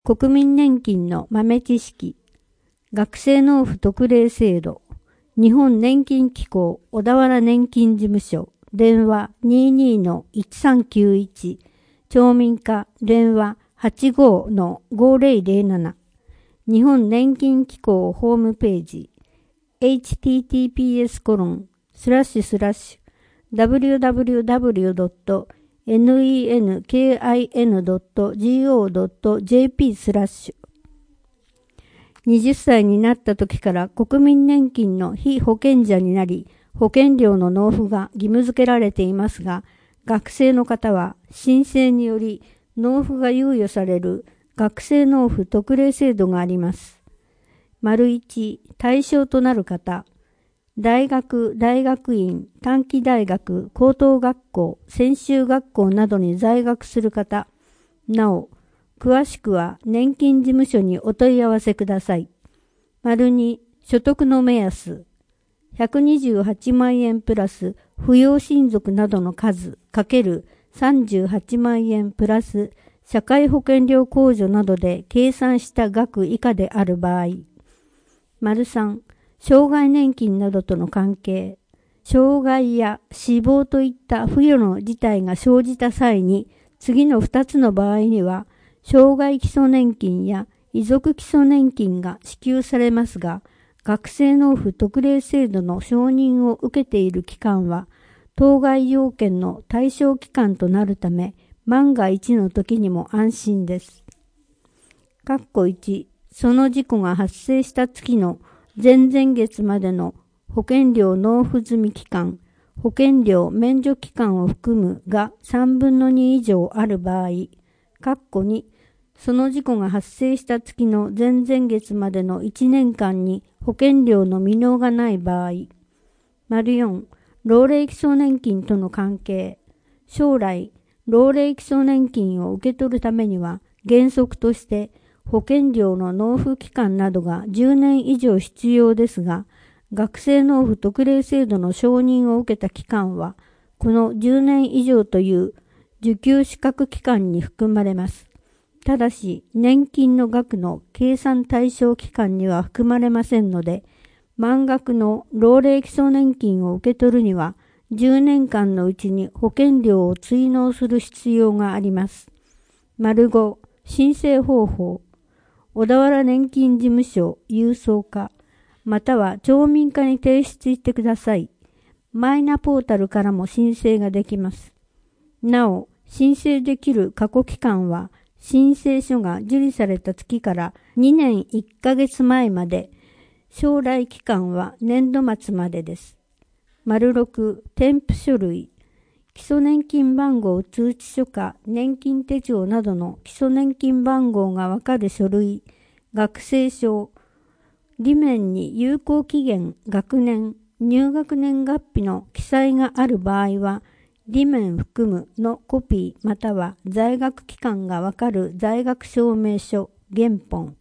国民年金の豆知識、学生納付特例制度、日本年金機構小田原年金事務所、電話 22-1391、町民課電話 85-5007、日本年金機構ホームページ、https://www.nenkin.go.jp/ 20歳になった時から国民年金の被保険者になり、保険料の納付が義務付けられていますが、学生の方は申請により納付が猶予される学生納付特例制度があります。1、対象となる方、大学、大学院、短期大学、高等学校、専修学校などに在学する方、なお、詳しくは年金事務所にお問い合わせください。2、所得の目安、128万円プラス扶養親族などの数×38万円プラス社会保険料控除などで計算した額以下である場合。3、障害年金などとの関係。障害や死亡といった不慮の事態が生じた際に、次の2つの場合には、障害基礎年金や遺族基礎年金が支給されますが、学生納付特例制度の承認を受けている期間は、当該要件の対象期間となるため、万が一の時にも安心です。1、その事故が発生した月の前々月までの保険料納付済み期間、保険料免除期間を含むが3分の2以上ある場合、2、その事故が発生した月の前々月までの1年間に保険料の未納がない場合。4、老齢基礎年金との関係。将来、老齢基礎年金を受け取るためには、原則として保険料の納付期間などが10年以上必要ですが、学生納付特例制度の承認を受けた期間は、この10年以上という受給資格期間に含まれます。ただし、年金の額の計算対象期間には含まれませんので、満額の老齢基礎年金を受け取るには、10年間のうちに保険料を追納する必要があります。5、申請方法。小田原年金事務所郵送課、または町民課に提出してください。マイナポータルからも申請ができます。なお、申請できる過去期間は、申請書が受理された月から2年1ヶ月前まで、将来期間は年度末までです。6、添付書類。基礎年金番号通知書か年金手帳などの基礎年金番号がわかる書類、学生証、裏面に有効期限、学年、入学年月日の記載がある場合は、裏面含むのコピーまたは在学期間がわかる在学証明書、原本。